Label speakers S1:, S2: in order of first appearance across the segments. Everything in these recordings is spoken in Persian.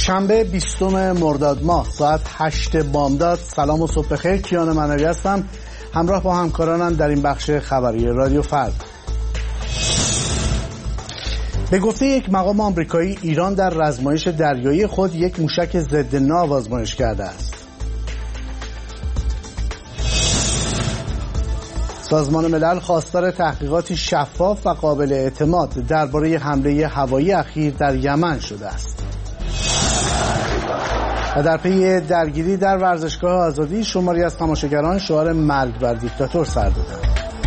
S1: شنبه 20 مرداد ماه ساعت 8 بامداد. سلام و صبح بخیر. کیان منوی هستم همراه با همکارانم در این بخش خبری رادیو فردا. به گفته یک مقام آمریکایی، ایران در رزمایش دریایی خود یک موشک ضد ناو آزمایش کرده است. سازمان ملل خواستار تحقیقاتی شفاف و قابل اعتماد درباره حمله هوایی اخیر در یمن شده است. و در پی درگیری در ورزشگاه آزادی، شماری از تماشاگران شعار مرگ بر دیکتاتور سر دادند.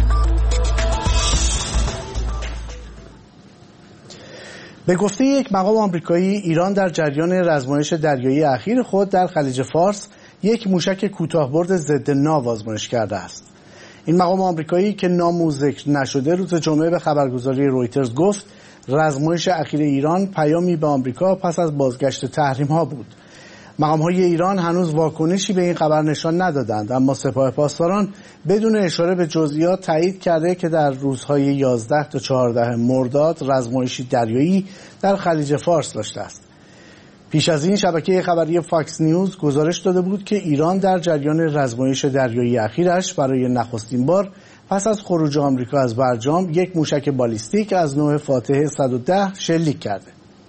S1: به گفته یک مقام آمریکایی، ایران در جریان رزمایش دریایی اخیر خود در خلیج فارس یک موشک کوتاه‌برد ضد ناو آزمایش کرده است. این مقام آمریکایی که نام او ذکر نشده، روز جمعه به خبرگزاری رویترز گفت رزمایش اخیر ایران پیامی به آمریکا پس از بازگشت تحریم‌ها بود. مقام‌های ایران هنوز واکنشی به این خبر نشان ندادند، اما سپاه پاسداران بدون اشاره به جزئیات تایید کرده که در روزهای 11 تا 14 مرداد رزمایشی دریایی در خلیج فارس داشته است. پیش از این شبکه خبری فاکس نیوز گزارش داده بود که ایران در جریان رزمایش دریایی اخیرش برای نخستین بار پس از خروج آمریکا از برجام یک موشک بالیستیک از نوع فاتح 110 شلیک کرده.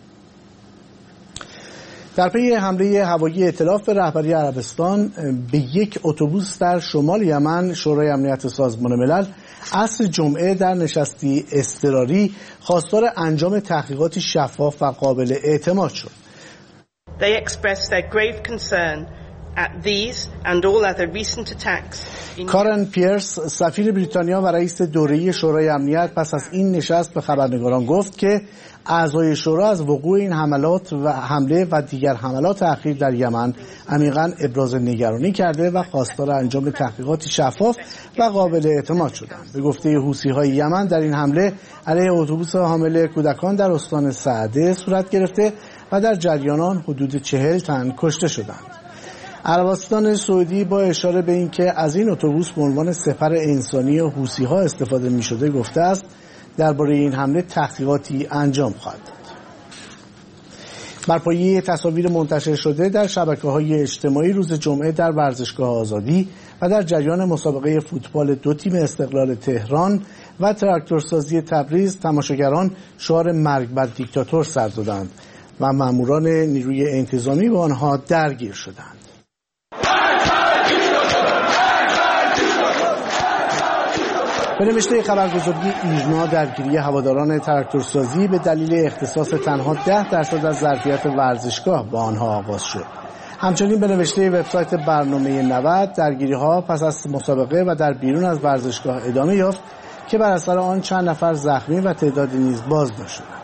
S1: در پی حمله هوایی ائتلاف به رهبری عربستان به یک اتوبوس در شمال یمن، شورای امنیت سازمان ملل عصر جمعه در نشستی اضطراری خواستار انجام تحقیقاتی شفاف و قابل اعتماد شد.
S2: They expressed their grave concern at these and all other recent attacks.
S1: کارن پیرس، سفیر بریتانیا و رئیس دوره‌ای شورای امنیت، پس از این نشست به خبرنگاران گفت که اعضای شورا از وقوع این حملات و حمله و دیگر حملات اخیر در یمن عمیقاً ابراز نگرانی کرده و خواستار انجام تحقیقاتی شفاف و قابل اعتماد شدند. به گفته حوثی‌های یمن در این حمله علیه اتوبوس حامل کودکان در استان سعده صورت گرفته و در جریان آن حدود 40 تن کشته شدند. عربستان سعودی با اشاره به اینکه از این اتوبوس به عنوان سپر انسانی حوثی‌ها استفاده می‌شده گفته است درباره این حمله تحقیقاتی انجام خواهد داد. بر پایه تصاویر منتشر شده در شبکه‌های اجتماعی روز جمعه در ورزشگاه آزادی و در جریان مسابقه فوتبال دو تیم استقلال تهران و تراکتورسازی تبریز، تماشاگران شعار مرگ بر دیکتاتور سر دادند و ماموران نیروی انتظامی با آنها درگیر شدند. به نوشته خبرگزاری ایرنا، درگیری هواداران تراکتورسازی به دلیل اختصاص تنها 10% از ظرفیت ورزشگاه با آنها آغاز شد. همچنین به نوشته وبسایت برنامه 90، درگیری‌ها پس از مسابقه و در بیرون از ورزشگاه ادامه یافت که بر اثر آن چند نفر زخمی و تعدادی نیز بازداشت شدند.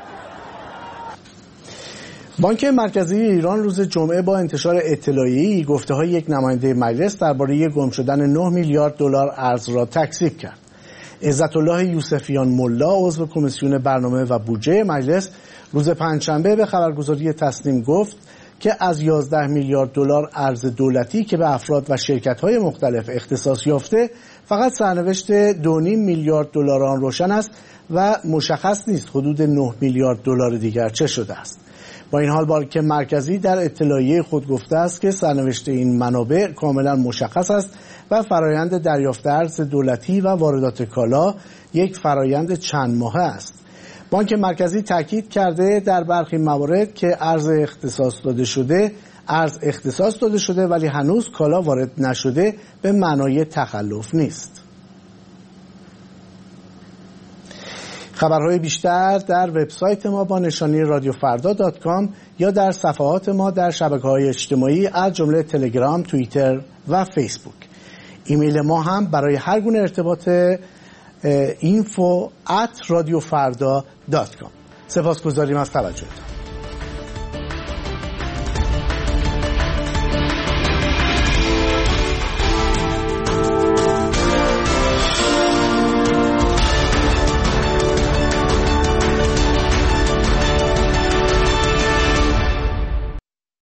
S1: بانک مرکزی ایران روز جمعه با انتشار اطلاعیه‌ای گفته‌های یک نماینده مجلس درباره گم شدن 9 میلیارد دلار ارز را تکذیب کرد. عزت الله یوسفیان ملا، عضو کمیسیون برنامه و بودجه مجلس، روز پنجشنبه به خبرگزاری تصنیم گفت که از 11 میلیارد دلار ارز دولتی که به افراد و شرکت‌های مختلف اختصاص یافته، فقط سرنوشت 2.5 میلیارد دلار آن روشن است و مشخص نیست حدود 9 میلیارد دلار دیگر چه شده است. با این حال بانک مرکزی در اطلاعیه خود گفته است که سرنوشت این منابع کاملا مشخص است و فرایند دریافت ارز دولتی و واردات کالا یک فرایند چند ماهه است. بانک مرکزی تاکید کرده در برخی موارد که ارز اختصاص داده شده ولی هنوز کالا وارد نشده به معنای تخلف نیست. خبرهای بیشتر در وبسایت ما با نشانی رادیوفردا.com یا در صفحات ما در شبکه‌های اجتماعی از جمله تلگرام، توییتر و فیسبوک. ایمیل ما هم برای هر گونه ارتباط info@radiofarda.com. سپاسگزاریم از توجهتون.